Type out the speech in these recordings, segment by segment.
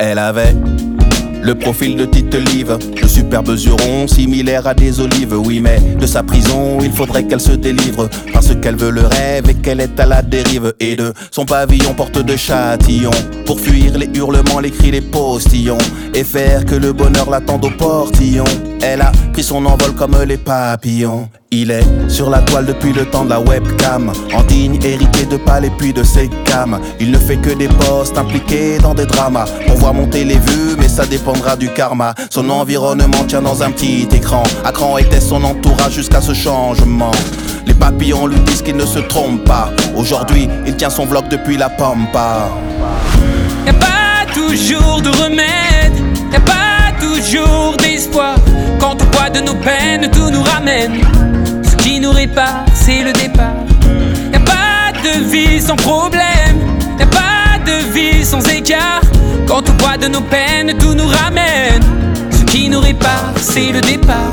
Elle avait le profil de Tite Live, de superbes yeux ronds similaires à des olives. Oui, mais de sa prison il faudrait qu'elle se délivre, parce qu'elle veut le rêve et qu'elle est à la dérive. Et de son pavillon porte de châtillon, pour fuir les hurlements, les cris, les postillons, et faire que le bonheur l'attende au portillon. Elle a pris son envol comme les papillons. Il est sur la toile depuis le temps de la webcam, en digne hérité de pâle et puis de ses cams. Il ne fait que des posts impliqués dans des dramas, pour voir monter les vues, mais ça dépendra du karma. Son environnement tient dans un petit écran, à cran était son entourage jusqu'à ce changement. Les papillons lui disent qu'il ne se trompe pas, aujourd'hui il tient son vlog depuis la pampa. Y'a pas toujours de remède, y'a pas toujours d'espoir. Quand au poids de nos peines tout nous ramène, ce qui nous répare c'est le départ. Y'a pas de vie sans problème, y'a pas de vie sans écart. Quand au poids de nos peines tout nous ramène, ce qui nous répare c'est le départ.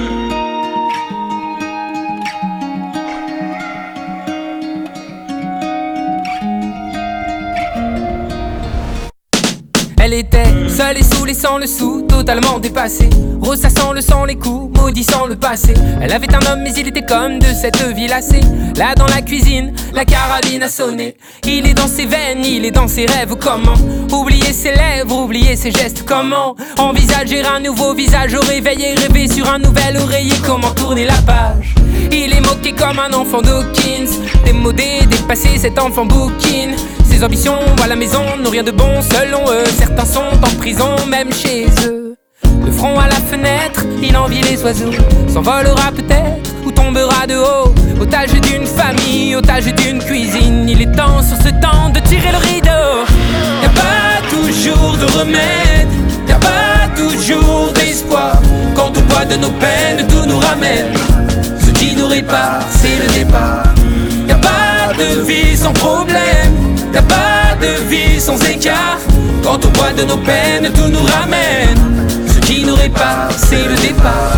Elle était seule et saoulée sans le sou, totalement dépassée, ressassant le sang, les coups, maudissant le passé. Elle avait un homme mais il était comme de cette vie lassée. Là dans la cuisine, la carabine a sonné. Il est dans ses veines, il est dans ses rêves. Comment oublier ses lèvres, oublier ses gestes? Comment envisager un nouveau visage au réveil et rêver sur un nouvel oreiller? Comment tourner la page? Il est moqué comme un enfant d'Hawkins, démodé, dépassé, cet enfant bouquine. Ses ambitions, à la maison, n'ont rien de bon selon eux. Certains sont en prison, même chez eux. Le front à la fenêtre, il envie les oiseaux. S'envolera peut-être ou tombera de haut. Otage d'une famille, otage d'une cuisine. Il est temps sur ce temps de tirer le rideau. Y'a pas toujours de remède, y'a pas toujours d'espoir. Quand au poids de nos peines tout nous ramène, ce qui nous répare c'est le départ. Y'a pas de vie sans problème, y'a pas de vie sans écart. Quand au poids de nos peines tout nous ramène, ce qui nous répare c'est le départ.